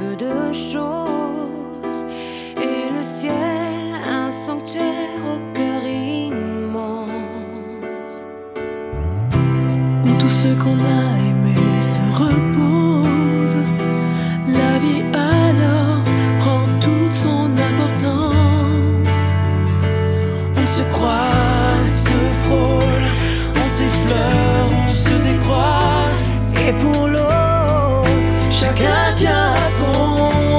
peu de choses, et le ciel un sanctuaire au cœur immense, où tout ce qu'on a aimé se repose. La vie alors prend toute son importance. On se croise, se frôle, on s'effleure, on se décroise, et pour l'autre, chacun tient à son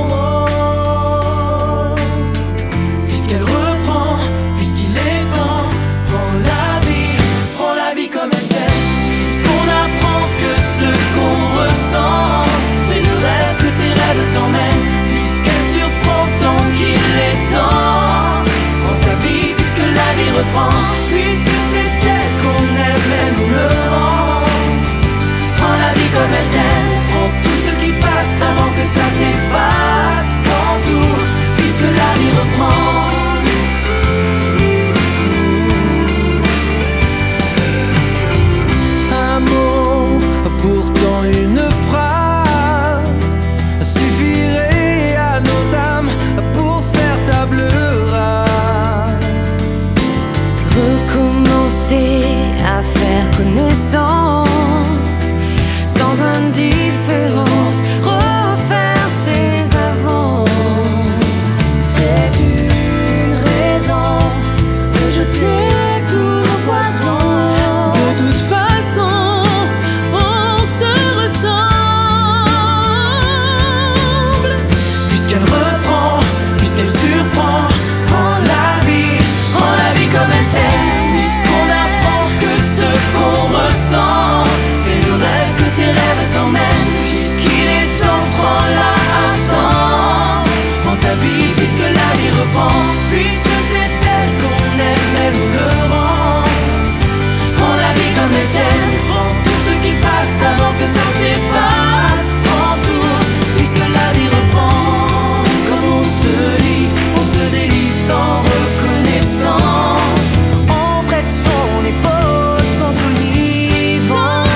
rôle. Puisqu'elle reprend, puisqu'il est temps, prends la vie comme elle t'aime. Puisqu'on apprend que ce qu'on ressent, mais le rêve que tes rêves t'emmènent. Puisqu'elle surprend tant qu'il est temps, prends ta vie puisque la vie reprend. Puisque c'est elle qu'on aime, elle nous le rend. Prends la vie comme elle t'aime, prends tout ce qui passe avant que ça s'efface. Prends tout, puisque la vie reprend. Un mot, pourtant une phrase, suffirait à nos âmes pour faire table rase. recommencer à faire connaissance sans indifférence, refaire ses avances. C'est une raison de jeter tout le poison. De toute façon, on se ressemble. Puisqu'elle reprend, puisqu'elle surprend, prends la vie comme elle t'aime. Puisqu'on apprend que ce qu'on ressent, et le rêve que tes rêves t'emmènent. Puisqu'il est temps, prends-la à temps. Prends ta vie puisque la vie reprend. Puisque c'est elle qu'on aime, elle nous le rend. Prends la vie comme elle t'aime, prends tout ce qui passe avant que ça s'efface. Prends tout, puisque la vie reprend. Comme on se délie sans reconnaissance. On prête son épaule, son connivence.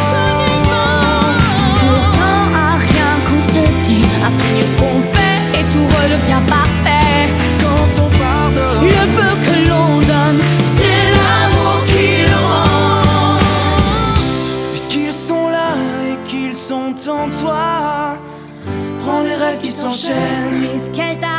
Pourtant à rien qu'on se dit, un signe qu'on fait et tout redevient parfait. Quand on pardonne, Le peu que l'on donne, c'est l'amour qui le rend. Puisqu'ils sont là et qu'ils sont en toi, prends les rêves qui s'enchaînent. puisqu'elle t'a